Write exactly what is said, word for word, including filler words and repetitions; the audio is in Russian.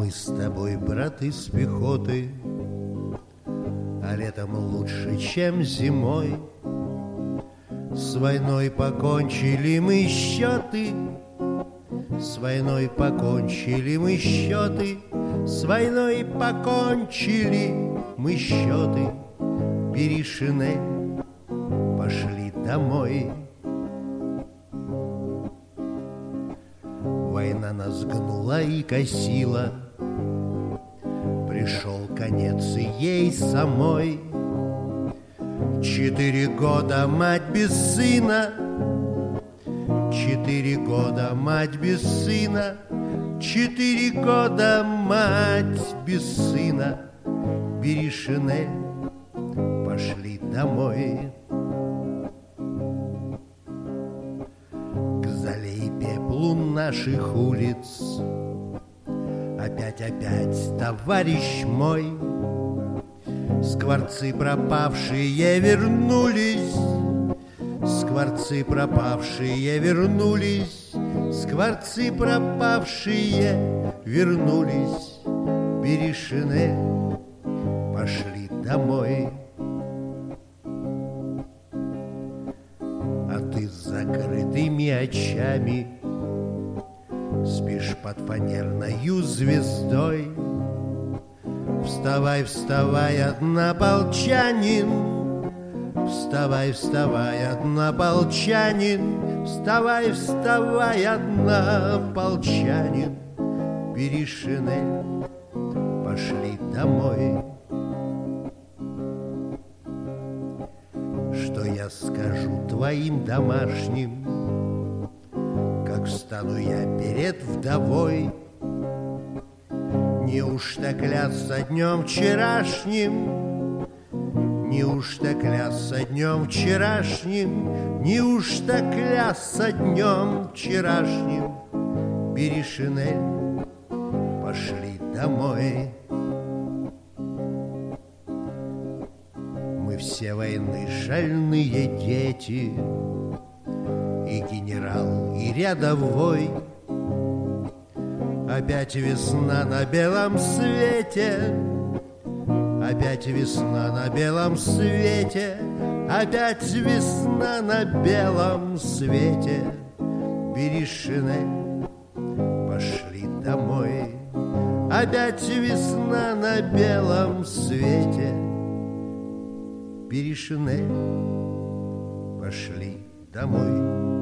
Мы с тобой, брат, из пехоты, а летом лучше, чем зимой. С войной покончили мы счеты, с войной покончили мы счеты, с войной покончили мы счеты. Бери шинель, пошли домой. Война нас гнула и косила, пришел конец и ей самой. Четыре года мать без сына, четыре года мать без сына, четыре года мать без сына. Бери шинель, пошли домой. К зале и пеплу наших улиц опять-опять, товарищ мой, скворцы пропавшие вернулись, скворцы пропавшие вернулись, скворцы пропавшие вернулись. Бери шинель, пошли домой. А ты с закрытыми очами спишь под фанерною звездой. Вставай, вставай, однополчанин, вставай, вставай, однополчанин, вставай, вставай, однополчанин. Бери шинель, пошли домой. Что я скажу твоим домашним, как встану я перед вдовой? Неужто клясться днем вчерашним, неужто клясться днем вчерашним, неужто клясться днем вчерашним? Бери шинель, пошли домой. Мы все войны шальные дети, и генерал, и рядовой. Опять весна на белом свете, опять весна на белом свете, опять весна на белом свете. Бери шинель, пошли домой. Опять весна на белом свете. Бери шинель, пошли домой.